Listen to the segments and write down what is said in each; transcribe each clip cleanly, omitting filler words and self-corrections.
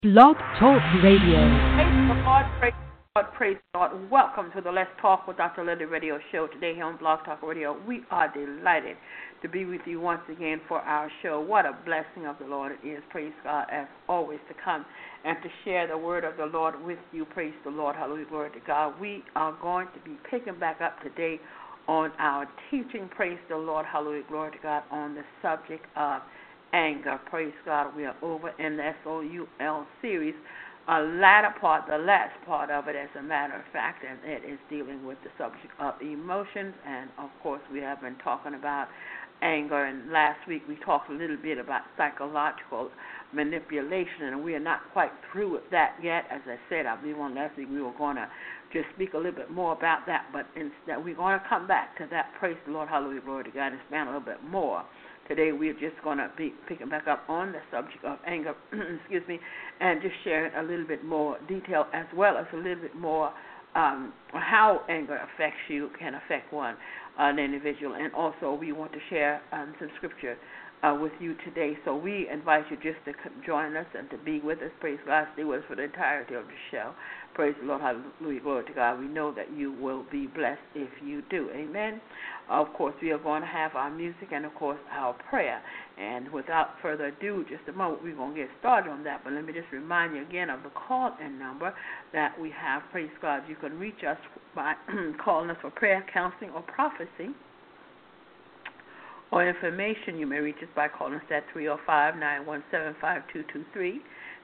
Blog Talk Radio. Praise the Lord, praise the Lord, praise the Lord. Welcome to the Let's Talk with Dr. Lily radio show today here on Blog Talk Radio. We are delighted to be with you once again for our show. What a blessing of the Lord it is, praise God, as always, to come and to share the word of the Lord with you. Praise the Lord, hallelujah, glory to God. We are going to be picking back up today on our teaching, praise the Lord, hallelujah, glory to God, on the subject of anger. Praise God. We are over in the SOUL series, the last part of it, as a matter of fact, and it is dealing with the subject of emotions. And, of course, we have been talking about anger. And last week we talked a little bit about psychological manipulation, and we are not quite through with that yet. As I said, I believe on last week we were going to just speak a little bit more about that, but instead we're going to come back to that. Praise the Lord, hallelujah, glory to God, and expand a little bit more. Today we're just going to be picking back up on the subject of anger, excuse me, and just sharing a little bit more detail, as well as a little bit more how anger affects you, can affect an individual. And also we want to share some scripture with you today. So we invite you just to join us and to be with us. Praise God. Stay with us for the entirety of the show. Praise the Lord. Hallelujah. Glory to God. We know that you will be blessed if you do. Amen. Of course, we are going to have our music and, of course, our prayer. And without further ado, just a moment, we're going to get started on that. But let me just remind you again of the call-in number that we have. Praise God. You can reach us by calling us for prayer, counseling, or prophecy. Or information, you may reach us by calling us at 305-917-5223,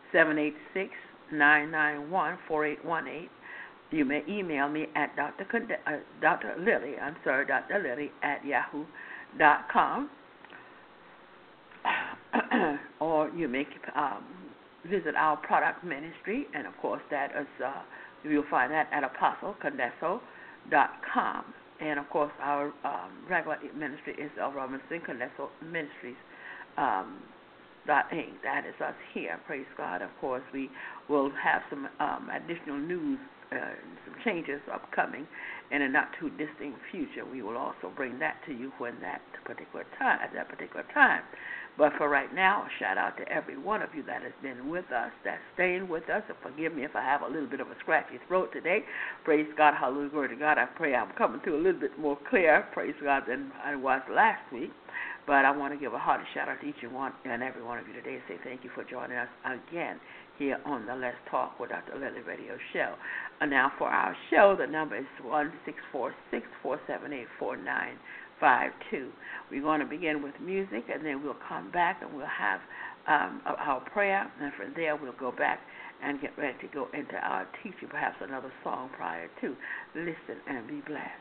786-991-4818. You may email me at Dr. Lily at yahoo.com. Or you may visit our product ministry, and of course that is, you'll find that at apostlecondeso.com. And of course our regular ministry is Robinson Condeso Ministries. .Inc. That is us here. Praise God. Of course, we will have some additional news, some changes upcoming in a not too distant future. We will also bring that to you at that particular time. But for right now, a shout out to every one of you that has been with us, that's staying with us. And forgive me if I have a little bit of a scratchy throat today. Praise God. Hallelujah. Glory to God. I pray I'm coming through a little bit more clear, praise God, than I was last week. But I want to give a hearty shout-out to each and every one of you today and say thank you for joining us again here on the Let's Talk with Dr. Lily radio show. And now for our show, the number is 1-646-478-4952. We're going to begin with music, and then we'll come back and we'll have our prayer. And from there, we'll go back and get ready to go into our teaching, perhaps another song prior to. Listen and be blessed.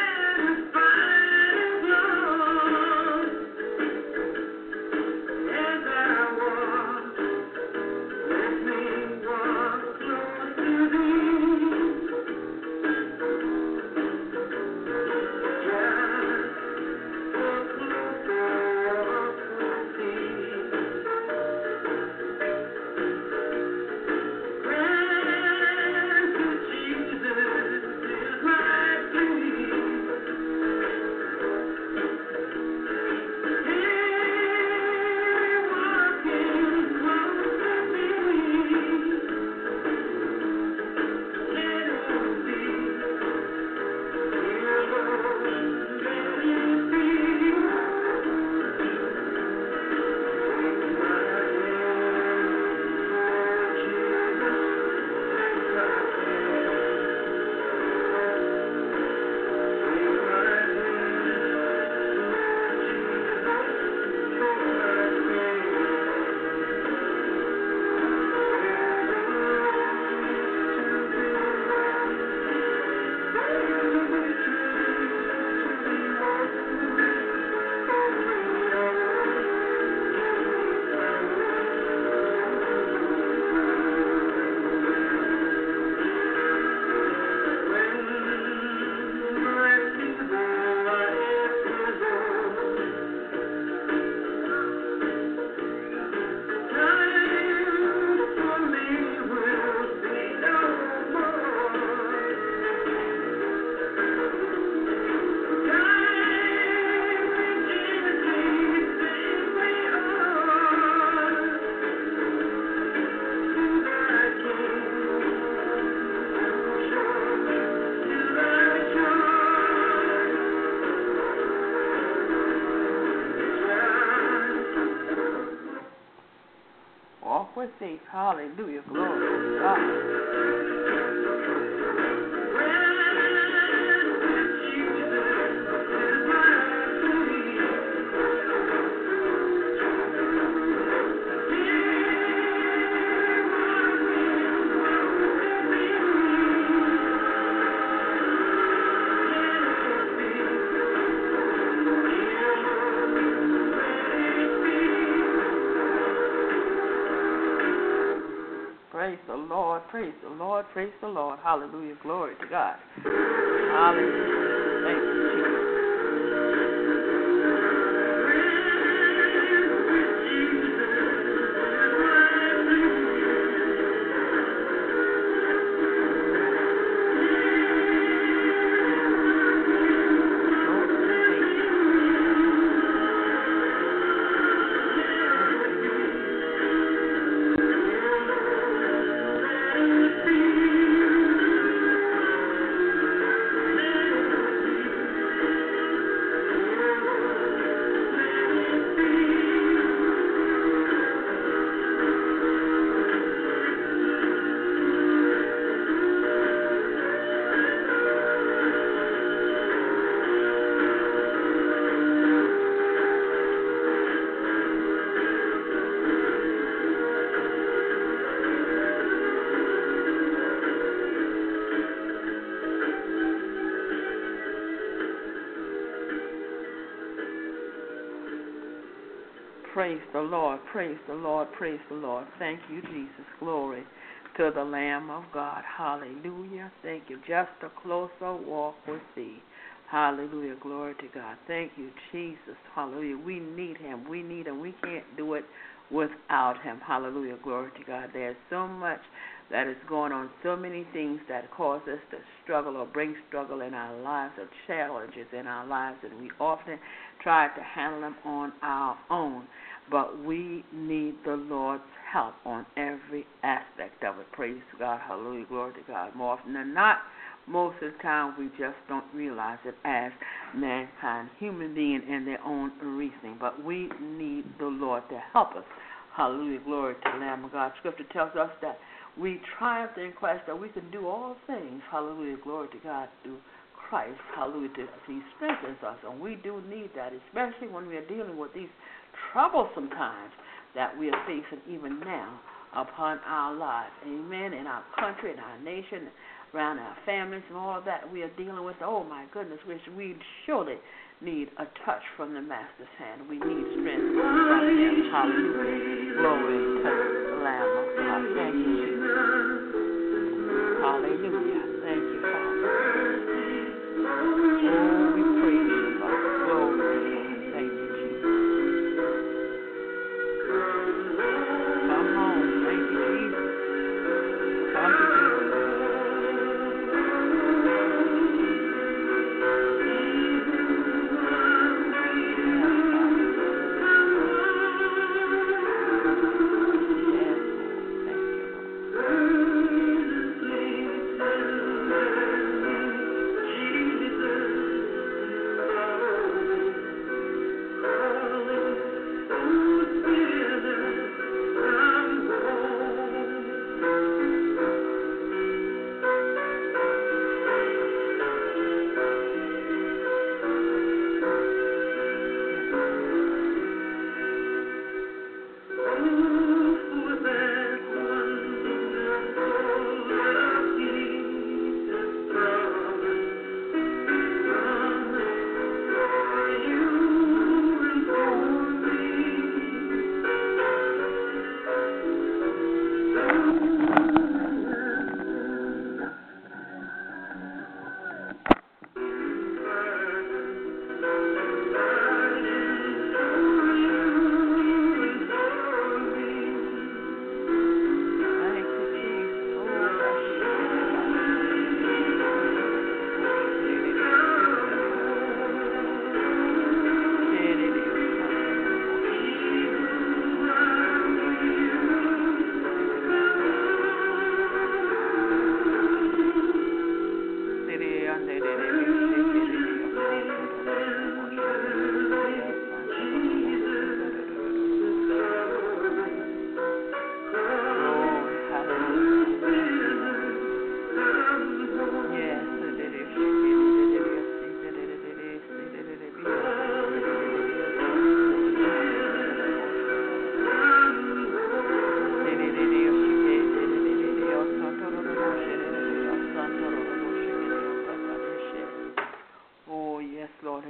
And faith. Hallelujah. Glory to God. Praise the Lord, praise the Lord, praise the Lord. Hallelujah, glory to God. Hallelujah. Thank you, Jesus. Praise the Lord, praise the Lord, praise the Lord. Thank you, Jesus. Glory to the Lamb of God. Hallelujah. Thank you. Just a closer walk with thee. Hallelujah. Glory to God. Thank you, Jesus. Hallelujah. We need him. We need him. We can't do it without him. Hallelujah. Glory to God. There's so much that is going on, so many things that cause us to struggle or bring struggle in our lives or challenges in our lives, and we often try to handle them on our own. But we need the Lord's help on every aspect of it. Praise God. Hallelujah. Glory to God. More often than not, most of the time we just don't realize it as mankind, human being in their own reasoning. But we need the Lord to help us. Hallelujah. Glory to the Lamb of God. Scripture tells us that we triumph in Christ, that we can do all things. Hallelujah. Glory to God through Christ. Hallelujah. He strengthens us. And we do need that, especially when we are dealing with these troublesome times that we are facing even now upon our lives. Amen. In our country, in our nation, around our families and all of that we are dealing with. Oh, my goodness, we surely need a touch from the Master's hand. We need strength from him. Hallelujah. Glory to the Lamb of God. Thank you, Jesus. Hallelujah. Thank you, Father. Oh, we praise you, Father. Glory to God. Thank you, Jesus. Come home. Thank you, Jesus. Come to Jesus. Lord.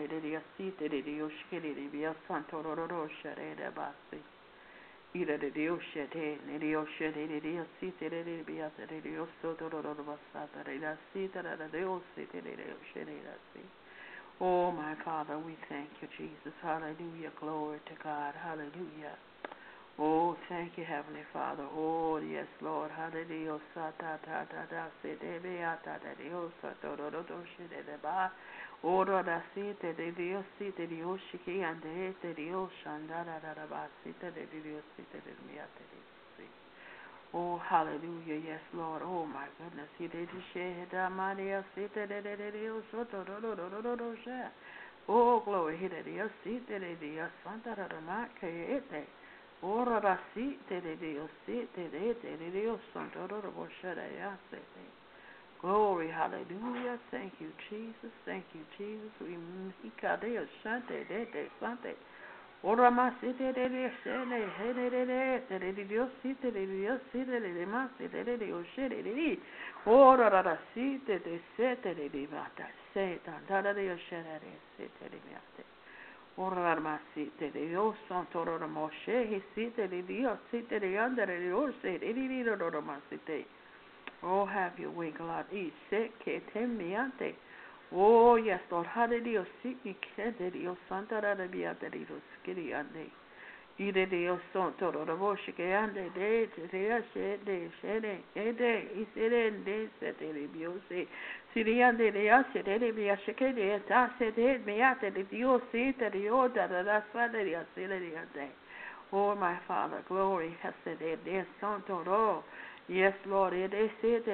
Ira de Dios shete, ne Dios shete, de Dios sita, de Dios de Dios soto, basata, de la sita, de Dios sita, de Dios shete, see. Oh, my Father, we thank you, Jesus. Hallelujah. Glory to God. Hallelujah. Oh, thank you, Heavenly Father. Oh, yes, Lord. Hallelujah. Sata, ta, ta, ta, sete, beata, de Dios, soto, shete, de ba. Ora da sita de Dios, sita de Dios, shiki, and de Dios, shandara, da ba, sita de Dios, sita de miate, de. Oh, hallelujah. Yes, Lord. Oh, my goodness. He did share da Maria, sita de Dios, soto, share. Oh, glory. He did Dios, sita de Dios, santa, da ma, que ete. Ora da sita de Dios, sita de Dios, santo, share, glory, hallelujah. Thank you, Jesus. Thank you, Jesus. We mikadeo shante de sante. Ora masite de shene de Dios site de Dios site de masite de Dios shene de. Ora da site de sete de mata. Seta da de shene de site de mata. Ora masite de Dios santo ora moshe he site de Dios site de under de Dios site de ora masite. Oh, have your way, God. Oh, yes, Lord. Hallelujah. Seek me, Dios Santa Rabia, Dios Skitty, and Ide Dios Santo, the Voshike, and de Shede, Ede, Isede, de Sete, Biose, Sirian de Yashe, de Biashike, de Tase, de Beate, de Dios, Sita, the Oda, the Sadia, Silia, de. Oh, my Father, glory, Hesed, de Santo, yes, Lord, it is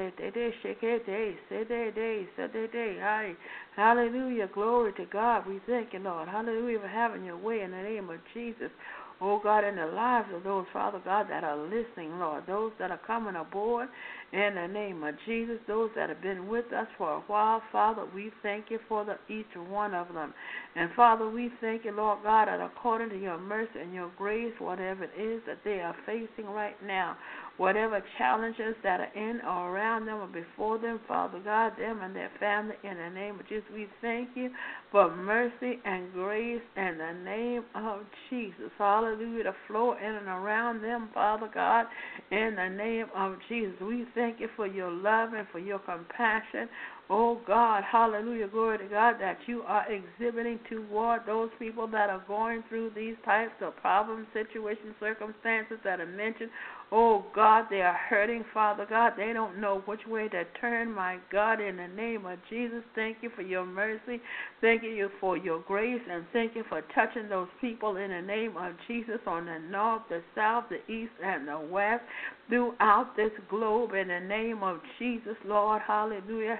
hallelujah, glory to God. We thank you, Lord. Hallelujah, for having your way in the name of Jesus. Oh, God, in the lives of those, Father God, that are listening, Lord, those that are coming aboard in the name of Jesus, those that have been with us for a while, Father, we thank you for each one of them. And, Father, we thank you, Lord God, that according to your mercy and your grace, whatever it is that they are facing right now, whatever challenges that are in or around them or before them, Father God, them and their family, in the name of Jesus, we thank you for mercy and grace in the name of Jesus. Hallelujah, to flow in and around them, Father God, in the name of Jesus. We thank you for your love and for your compassion. Oh, God, hallelujah, glory to God, that you are exhibiting toward those people that are going through these types of problems, situations, circumstances that are mentioned. Oh, God, they are hurting, Father God. They don't know which way to turn, my God, in the name of Jesus. Thank you for your mercy. Thank you for your grace, and thank you for touching those people in the name of Jesus on the north, the south, the east, and the west, throughout this globe, in the name of Jesus, Lord. Hallelujah.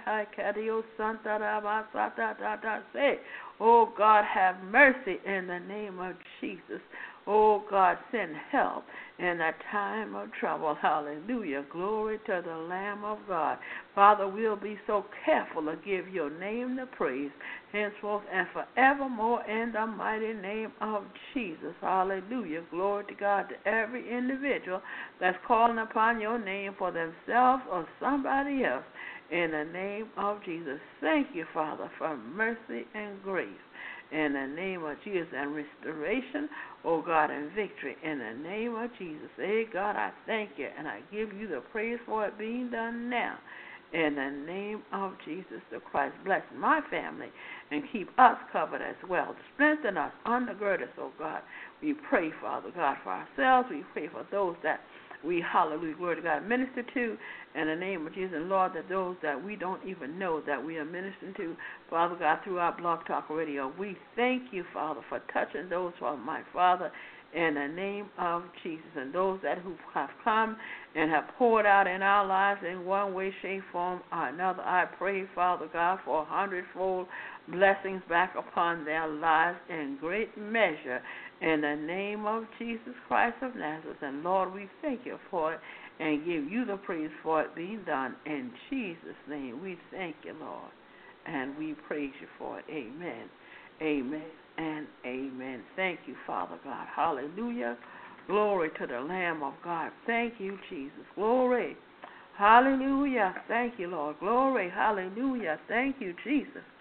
Oh, God, have mercy in the name of Jesus. Oh, God, send help in a time of trouble. Hallelujah. Glory to the Lamb of God. Father, we'll be so careful to give your name the praise henceforth and forevermore in the mighty name of Jesus. Hallelujah. Glory to God, to every individual that's calling upon your name for themselves or somebody else. In the name of Jesus. Thank you, Father, for mercy and grace. In the name of Jesus, and restoration, oh God, and victory. In the name of Jesus. Hey, God, I thank you, and I give you the praise for it being done now. In the name of Jesus the Christ. Bless my family and keep us covered as well. Strengthen us, undergird us, oh God. We pray, Father God, for ourselves. We pray for those that we, hallelujah, glory to God, minister to in the name of Jesus. And Lord, that those that we don't even know that we are ministering to, Father God, through our Blog Talk Radio, we thank you, Father, for touching those, Father, my Father, in the name of Jesus. And those that who have come and have poured out in our lives in one way, shape, form, or another, I pray, Father God, for 100-fold blessings back upon their lives in great measure. In the name of Jesus Christ of Nazareth. And Lord, we thank you for it and give you the praise for it being done. In Jesus' name, we thank you, Lord, and we praise you for it. Amen, amen, and amen. Thank you, Father God. Hallelujah. Glory to the Lamb of God. Thank you, Jesus. Glory. Hallelujah. Thank you, Lord. Glory. Hallelujah. Thank you, Jesus.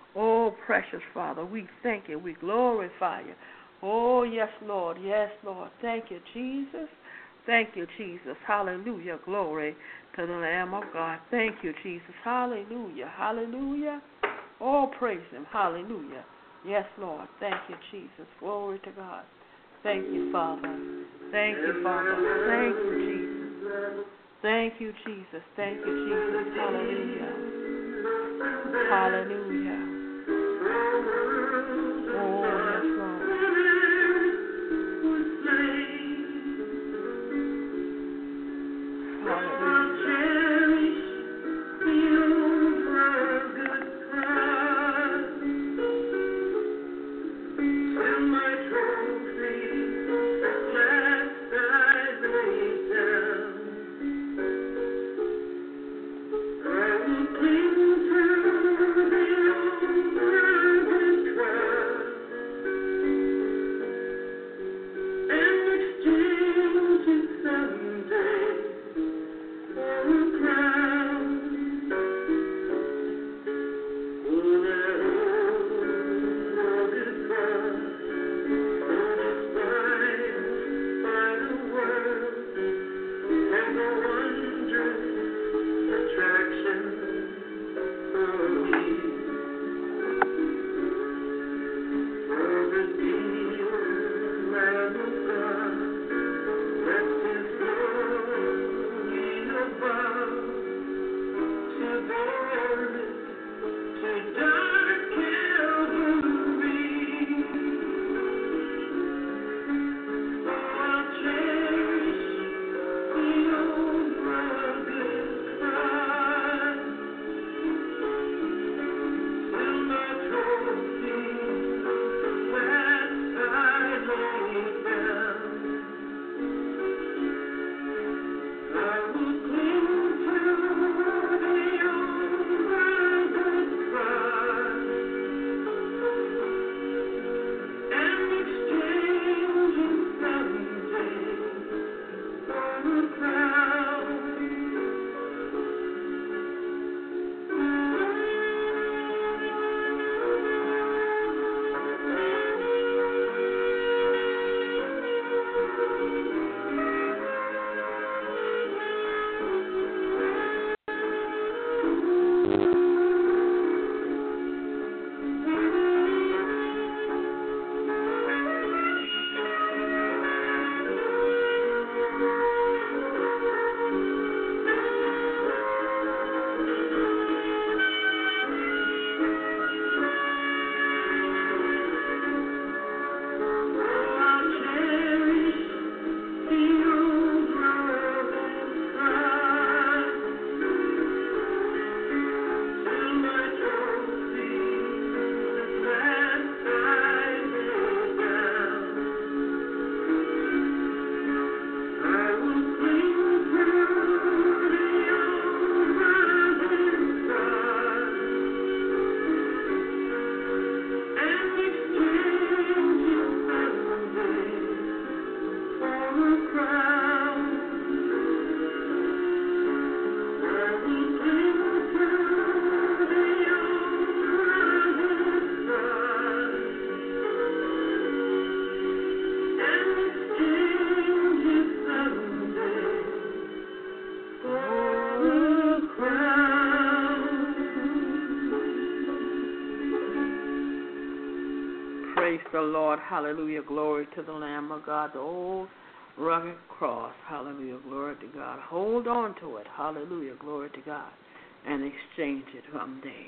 Oh, precious Father, we thank you. We glorify you. Oh, yes, Lord. Yes, Lord. Thank you, Jesus. Thank you, Jesus. Hallelujah. Glory to the Lamb of God. Thank you, Jesus. Hallelujah. Hallelujah. Oh, praise him. Hallelujah. Yes, Lord. Thank you, Jesus. Glory to God. Thank you, Father. Thank you, Father. Thank you, Jesus. Thank you, Jesus. Thank you, Jesus. Hallelujah. Hallelujah. Oh, yes, Lord. Praise the Lord. Hallelujah. Glory to the Lamb of God. The old rugged cross. Hallelujah. Glory to God. Hold on to it. Hallelujah. Glory to God. And exchange it someday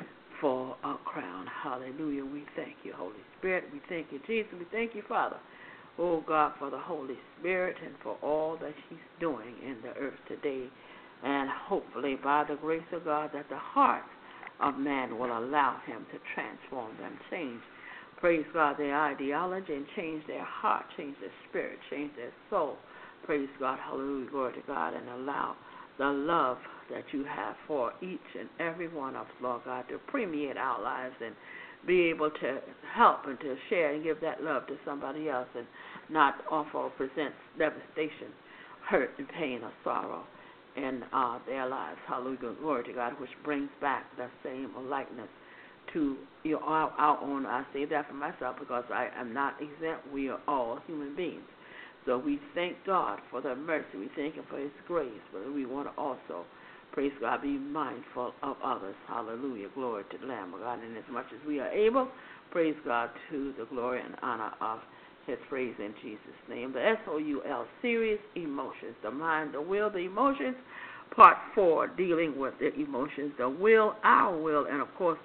for a crown. Hallelujah. We thank you, Holy Spirit. We thank you, Jesus. We thank you, Father. Oh, God, for the Holy Spirit and for all that he's doing in the earth today. And hopefully, by the grace of God, that the heart of man will allow him to transform them, change, praise God, their ideology and change their heart, change their spirit, change their soul. Praise God, hallelujah, glory to God, and allow the love that you have for each and every one of us, Lord God, to permeate our lives and be able to help and to share and give that love to somebody else and not offer or present devastation, hurt, and pain or sorrow in their lives. Hallelujah, glory to God, which brings back the same likeness to our own. I say that for myself because I am not exempt. We are all human beings. So we thank God for the mercy. We thank Him for His grace. But we want to also, praise God, be mindful of others. Hallelujah. Glory to the Lamb of God. And as much as we are able, praise God, to the glory and honor of His praise in Jesus' name. The SOUL series, Emotions, the mind, the will, the emotions, part 4, dealing with the emotions, the will, our will, and of course,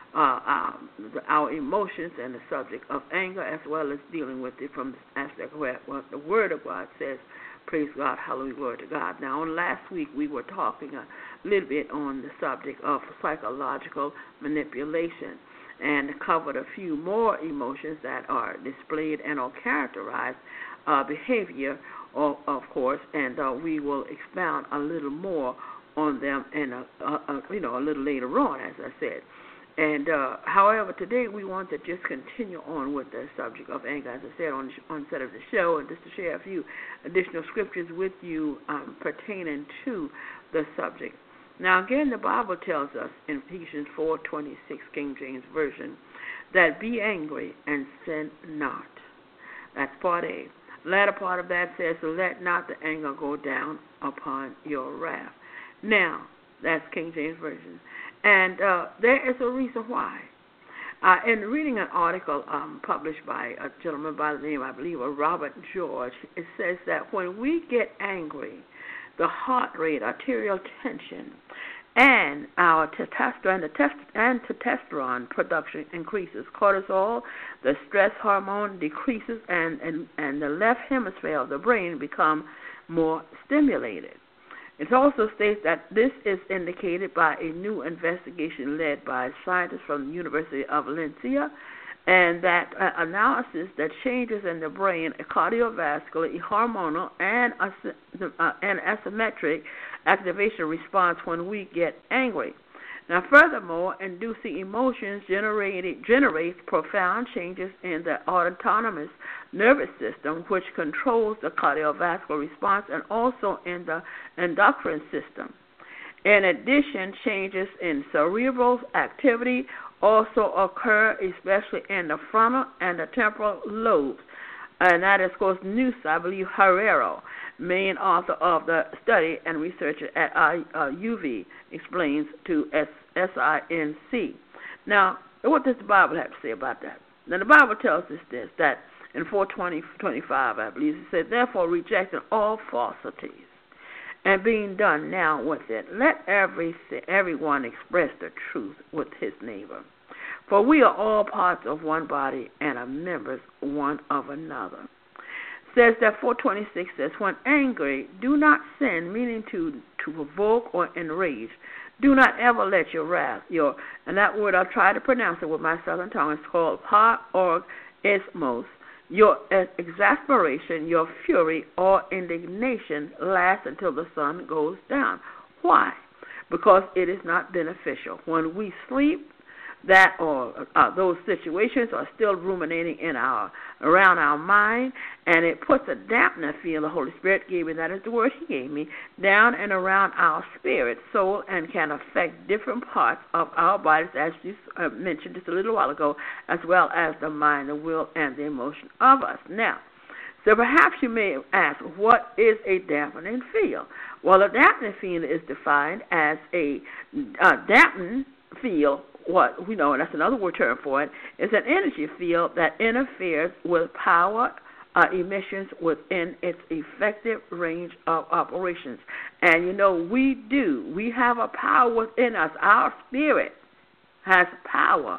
our emotions and the subject of anger, as well as dealing with it from the aspect of what the Word of God says. Praise God, hallelujah, glory to God. Now, on last week, we were talking a little bit on the subject of psychological manipulation and covered a few more emotions that are displayed and or characterized behavior, of course, and we will expound a little more on them and a little later on, as I said. And however, today we want to just continue on with the subject of anger, as I said on set of the show, and just to share a few additional scriptures with you pertaining to the subject. Now, again, the Bible tells us in Ephesians 4:26, King James Version, that be angry and sin not. That's part A. Latter part of that says, so let not the anger go down upon your wrath. Now, that's King James Version. And there is a reason why. In reading an article published by a gentleman by the name, I believe, of Robert George, it says that when we get angry, the heart rate, arterial tension, and our testosterone production increases. Cortisol, the stress hormone, decreases, and the left hemisphere of the brain become more stimulated. It also states that this is indicated by a new investigation led by scientists from the University of Valencia, and that analysis that changes in the brain, a cardiovascular, a hormonal, and an asymmetric activation response when we get angry. Now, furthermore, inducing emotions generates profound changes in the autonomous nervous system, which controls the cardiovascular response, and also in the endocrine system. In addition, changes in cerebral activity also occur, especially in the frontal and the temporal lobes. And that is, of course, Nusa Herrero, main author of the study and researcher at UV, explains to SINC. Now, what does the Bible have to say about that? Now, the Bible tells us this, that in 4:25, I believe, it said, therefore, rejecting all falsities and being done now with it, let everyone express the truth with his neighbor. For we are all parts of one body and are members one of another. Says that 4:26 says, when angry, do not sin, meaning to provoke or enrage. Do not ever let your wrath, and that word I'll try to pronounce it with my southern tongue, it's called parorgismos, your exasperation, your fury, or indignation last until the sun goes down. Why? Because it is not beneficial. When we sleep, that or those situations are still ruminating around our mind, and it puts a dampener feel. The Holy Spirit gave me, that is the word He gave me, down and around our spirit, soul, and can affect different parts of our bodies, as you mentioned just a little while ago, as well as the mind, the will, and the emotion of us. Now, so perhaps you may ask, what is a dampening feel? Well, a dampening feel is defined as a dampened feel. What we know, and that's another word term for it, is an energy field that interferes with power emissions within its effective range of operations. And we have a power within us. Our spirit has power.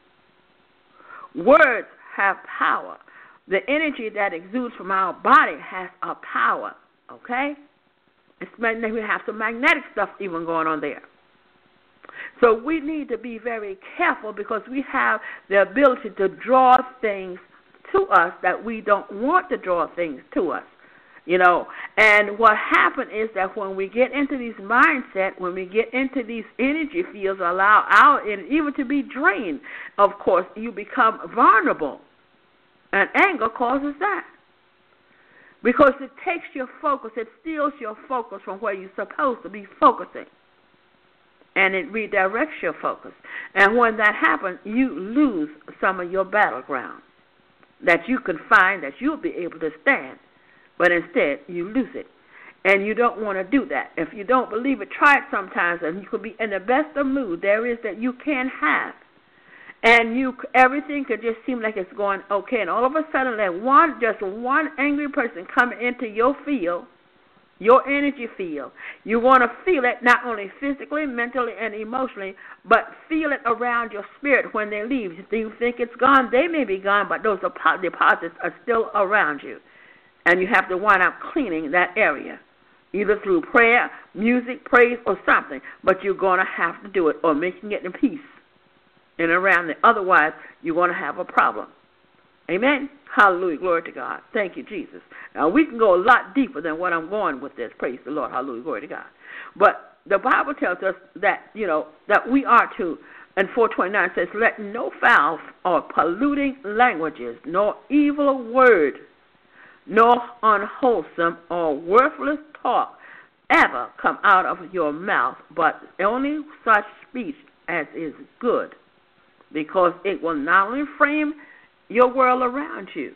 Words have power. The energy that exudes from our body has a power. Okay? We have some magnetic stuff even going on there. So we need to be very careful, because we have the ability to draw things to us that we don't want to draw things to us, And what happens is that when we get into these mindset, when we get into these energy fields, allow our energy even to be drained, of course, you become vulnerable. And anger causes that. Because it takes your focus, it steals your focus from where you're supposed to be focusing. and it redirects your focus. And when that happens, you lose some of your battleground that you can find that you'll be able to stand, but instead you lose it. And you don't want to do that. If you don't believe it, try it sometimes, and you could be in the best of mood there is that you can have. And everything could just seem like it's going okay, and all of a sudden, just one angry person coming into your field, your energy field, you want to feel it not only physically, mentally, and emotionally, but feel it around your spirit when they leave. Do you think it's gone? They may be gone, but those deposits are still around you, and you have to wind up cleaning that area, either through prayer, music, praise, or something, but you're going to have to do it, or making it in peace and around it. Otherwise, you're going to have a problem. Amen? Hallelujah. Glory to God. Thank you, Jesus. Now, we can go a lot deeper than what I'm going with this. Praise the Lord. Hallelujah. Glory to God. But the Bible tells us that, that we are to, and 429 says, let no foul or polluting languages, nor evil word, nor unwholesome or worthless talk ever come out of your mouth, but only such speech as is good, because it will not only frame your world around you,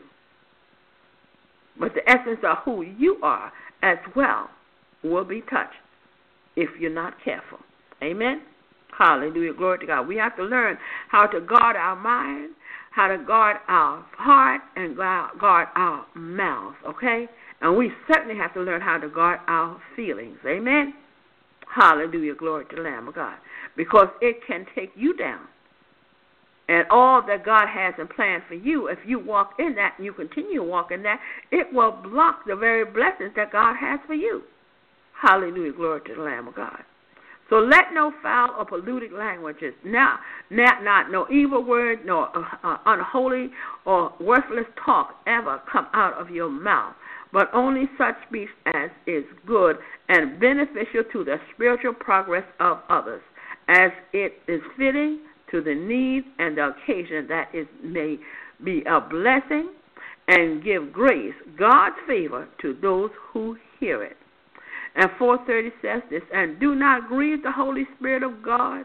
but the essence of who you are as well will be touched if you're not careful. Amen? Hallelujah. Glory to God. We have to learn how to guard our mind, how to guard our heart, and guard our mouth, okay? And we certainly have to learn how to guard our feelings. Amen? Hallelujah. Glory to the Lamb of God. Because it can take you down. And all that God has in plan for you, if you walk in that and you continue to walk in that, it will block the very blessings that God has for you. Hallelujah. Glory to the Lamb of God. So let no foul or polluted languages, not no evil word, nor unholy or worthless talk ever come out of your mouth, but only such speech as is good and beneficial to the spiritual progress of others, as it is fitting to the need and the occasion that it may be a blessing and give grace, God's favor, to those who hear it. And 4:30 says this, and do not grieve the Holy Spirit of God.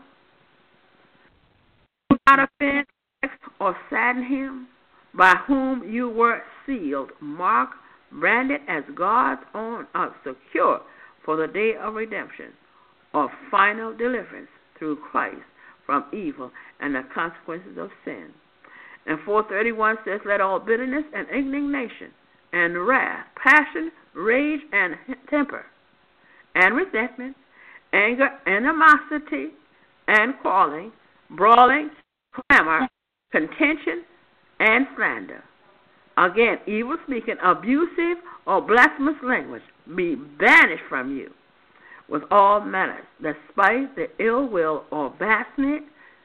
Do not offend or sadden him, by whom you were sealed, marked, branded as God's own, secure for the day of redemption, or final deliverance through Christ from evil and the consequences of sin. And 4:31 says, let all bitterness and indignation and wrath, passion, rage, and temper, and resentment, anger, animosity, and quarreling, brawling, clamor, contention, and slander. Again, evil speaking, abusive, or blasphemous language be banished from you with all malice, despite the ill will or baseness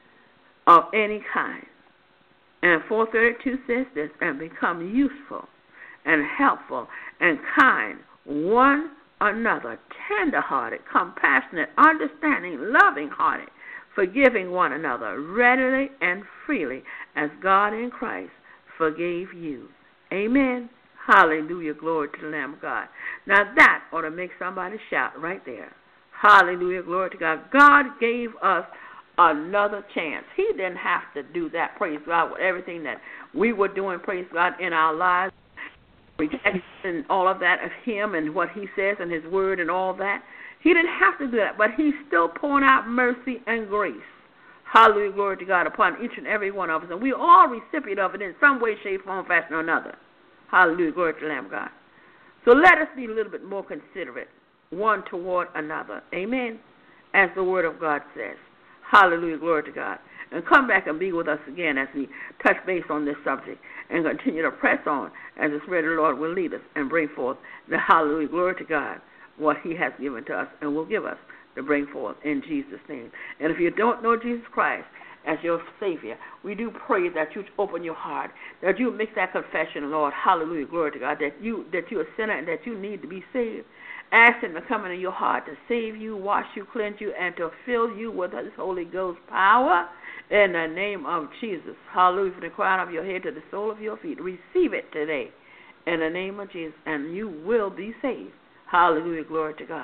of any kind. And 4:32 says this, and become useful and helpful and kind one another, tender-hearted, compassionate, understanding, loving-hearted, forgiving one another readily and freely as God in Christ forgave you. Amen. Hallelujah. Glory to the Lamb of God. Now that ought to make somebody shout right there. Hallelujah. Glory to God. God gave us another chance. He didn't have to do that, praise God, with everything that we were doing, praise God, in our lives, rejection, all of that of him and what he says and his word and all that. He didn't have to do that, but he's still pouring out mercy and grace. Hallelujah, glory to God, upon each and every one of us. And we're all recipient of it in some way, shape, form, fashion, or another. Hallelujah, glory to the Lamb of God. So let us be a little bit more considerate one toward another. Amen, as the word of God says. Hallelujah, glory to God. And come back and be with us again as we touch base on this subject and continue to press on as the Spirit of the Lord will lead us and bring forth the hallelujah, glory to God, what he has given to us and will give us to bring forth in Jesus' name. And if you don't know Jesus Christ as your Savior, we do pray that you open your heart, that you make that confession, Lord, hallelujah, glory to God, that you're a sinner and that you need to be saved. Ask him to come into your heart to save you, wash you, cleanse you, and to fill you with his Holy Ghost power in the name of Jesus. Hallelujah, from the crown of your head to the sole of your feet. Receive it today in the name of Jesus, and you will be saved. Hallelujah, glory to God.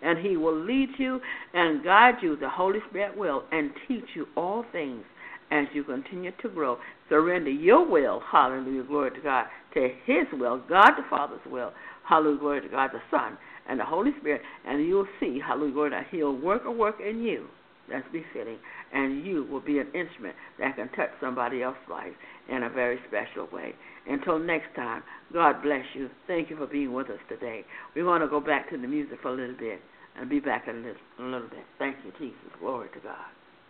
and He will lead you and guide you. The Holy Spirit will, and teach you all things as you continue to grow. Surrender your will, hallelujah, glory to God, to His will, God the Father's will, hallelujah, glory to God the Son, and the Holy Spirit, and you'll see, hallelujah, glory to God, He'll work a work in you that's befitting, and you will be an instrument that can touch somebody else's life in a very special way. Until next time, God bless you. Thank you for being with us today. We want to go back to the music for a little bit and be back in a little bit. Thank you, Jesus. Glory to God.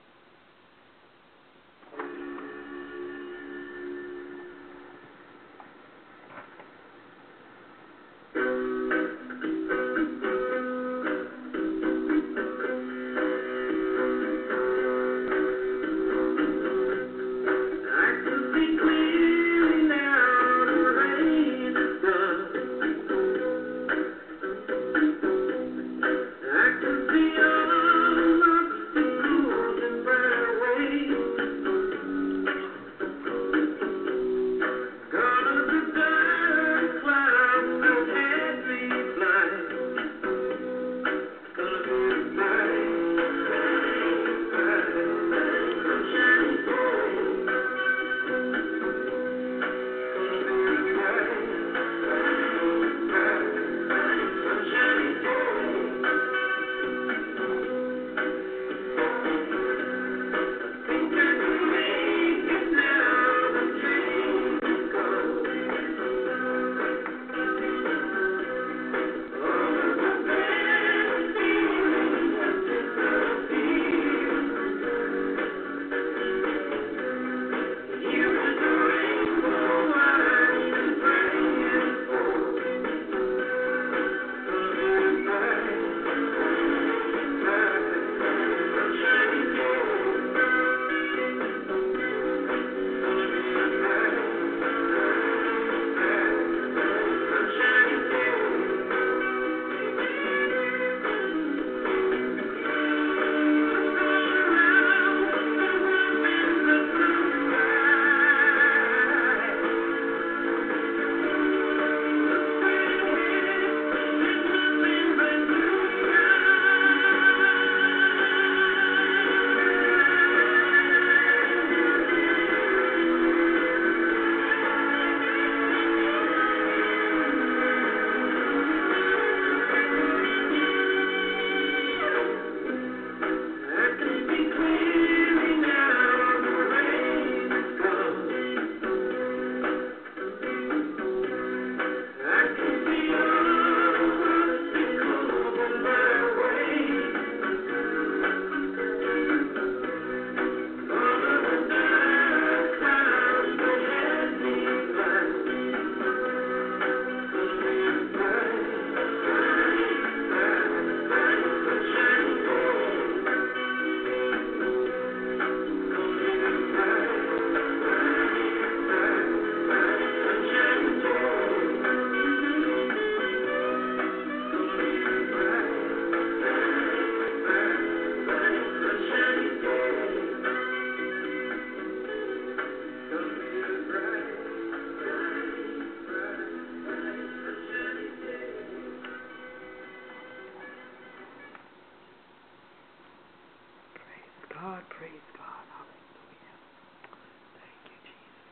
Praise God. Hallelujah. Thank you, Jesus.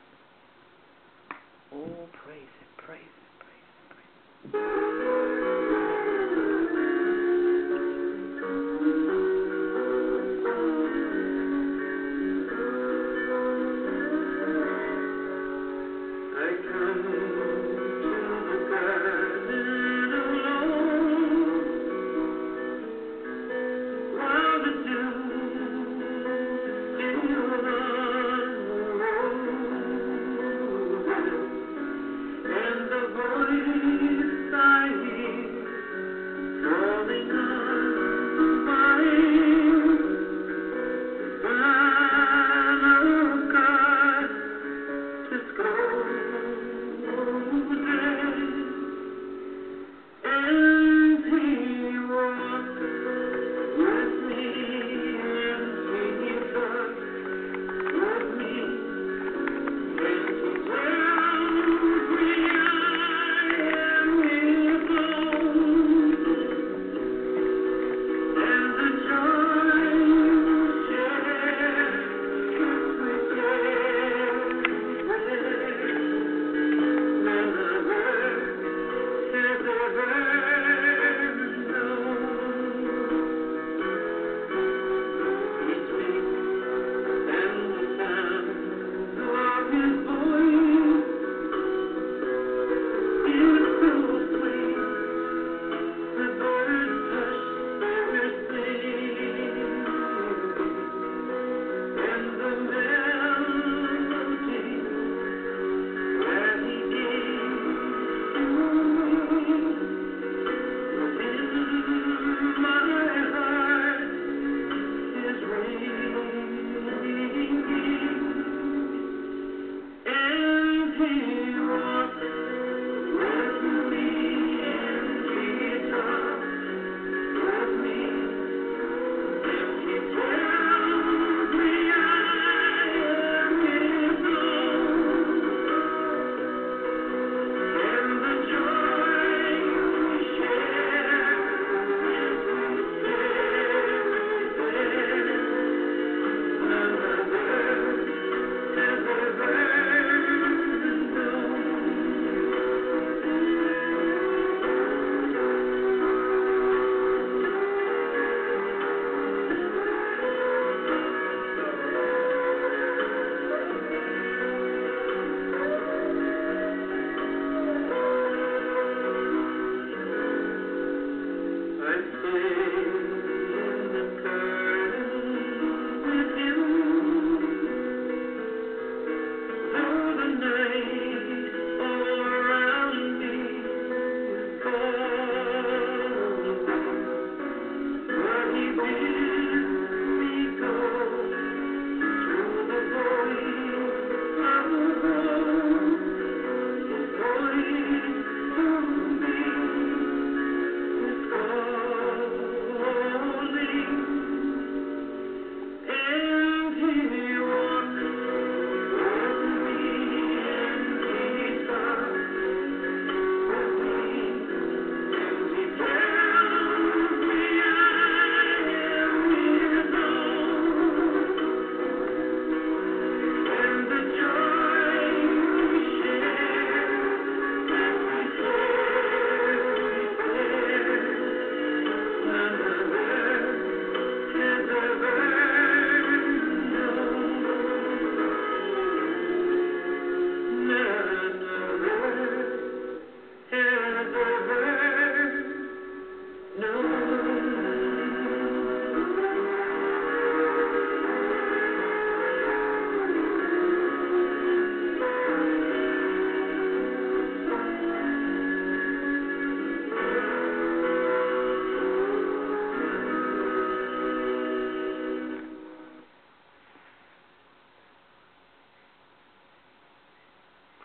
Hallelujah. Oh, praise Him, praise Him, praise Him, praise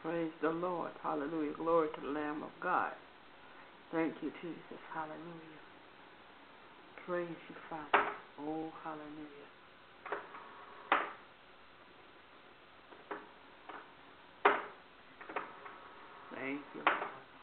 Praise the Lord. Hallelujah. Glory to the Lamb of God. Thank you, Jesus. Hallelujah. Praise you, Father. Oh, hallelujah. Thank you, Lord.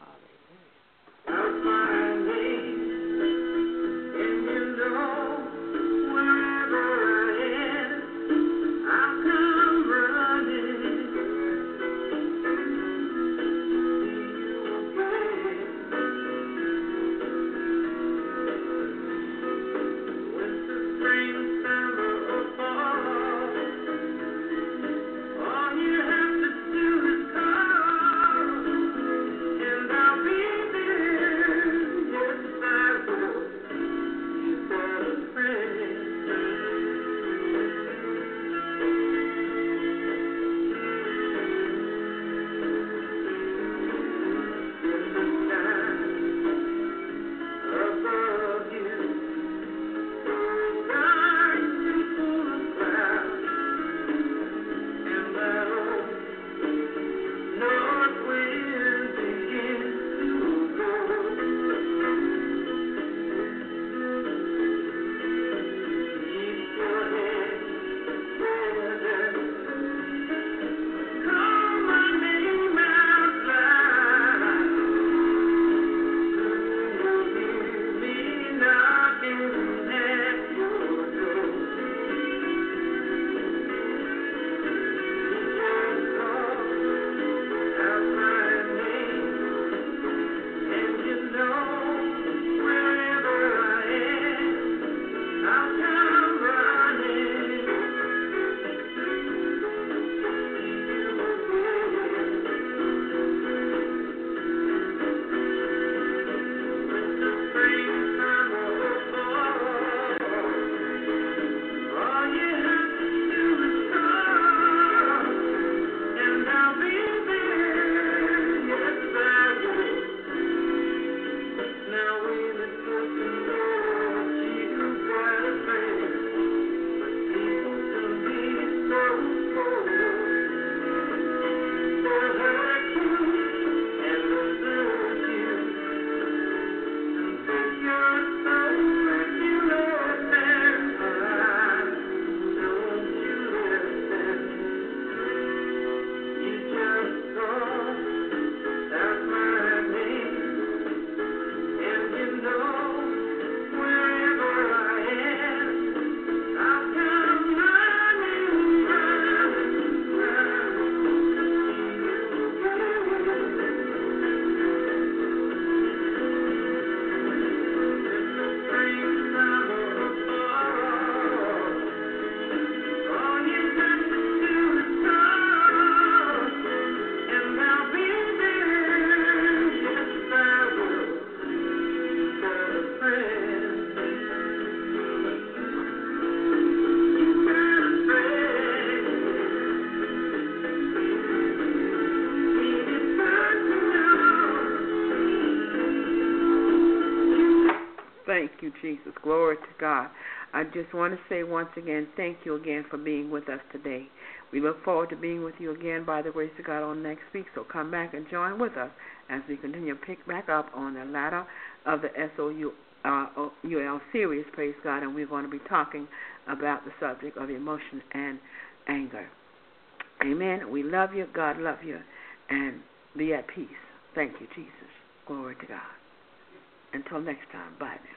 Thank you, Jesus. Glory to God. I just want to say once again, thank you again for being with us today. We look forward to being with you again by the grace of God on next week. So come back and join with us as we continue to pick back up on the ladder of the SOUL series, praise God, and we're going to be talking about the subject of emotion and anger. Amen. We love you. God love you. And be at peace. Thank you, Jesus. Glory to God. Until next time, bye now.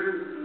written